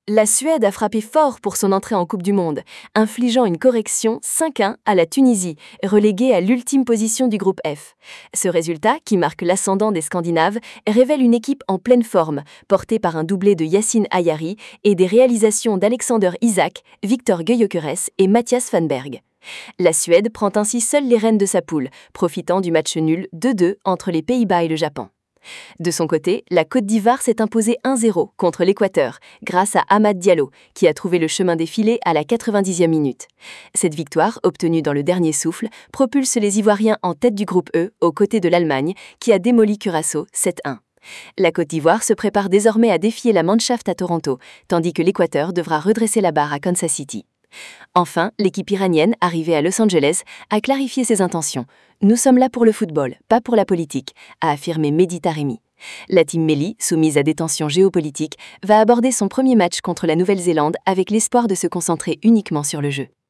La Suède a frappé fort pour son entrée en Coupe du Monde, infligeant une correction 5-1 à la Tunisie, reléguée à l'ultime position du groupe F. Ce résultat, qui marque l'ascendant des Scandinaves, révèle une équipe en pleine forme, portée par un doublé de Yacine Ayari et des réalisations d'Alexander Isak, Victor Gyökeres et Mathias Fanberg. La Suède prend ainsi seule les rênes de sa poule, profitant du match nul 2-2 entre les Pays-Bas et le Japon. De son côté, la Côte d'Ivoire s'est imposée 1-0 contre l'Équateur, grâce à Amad Diallo, qui a trouvé le chemin des filets à la 90e minute. Cette victoire, obtenue dans le dernier souffle, propulse les Ivoiriens en tête du groupe E, aux côtés de l'Allemagne, qui a démoli Curaçao 7-1. La Côte d'Ivoire se prépare désormais à défier la Mannschaft à Toronto, tandis que l'Équateur devra redresser la barre à Kansas City. Enfin, l'équipe iranienne, arrivée à Los Angeles, a clarifié ses intentions. « Nous sommes là pour le football, pas pour la politique », a affirmé Mehdi Taremi. La team Melli, soumise à des tensions géopolitiques, va aborder son premier match contre la Nouvelle-Zélande avec l'espoir de se concentrer uniquement sur le jeu.